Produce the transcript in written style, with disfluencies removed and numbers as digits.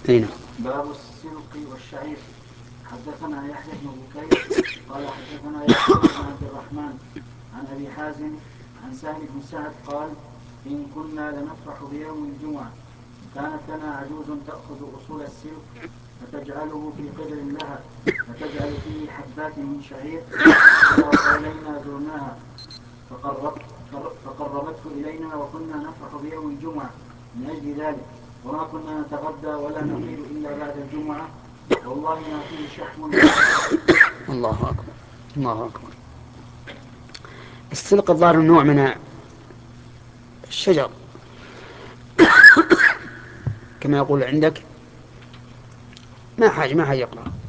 هنا. باب السلق والشعير. حدثنا يحيى بن بكير قال حدثنا يحيى بن عبد الرحمن عن أبي حازم عن سهل بن سعد قال إن كنا لنفرح بيوم الجمعة كانت لنا عجوز تأخذ أصول السلق فتجعله في قدر لها فتجعل فيه حبات من شعير إلينا زرناها فقربته إلينا وكنا نفرح بيوم الجمعة من أجل ذلك وما كنا نتغدى ولا نقيل إلا بعد الجمعة والله ما فيه شحم. الله أكبر الله أكبر. السلق الظاهر نوع من الشجر كما يقول عندك. ما حاجة يقرأ.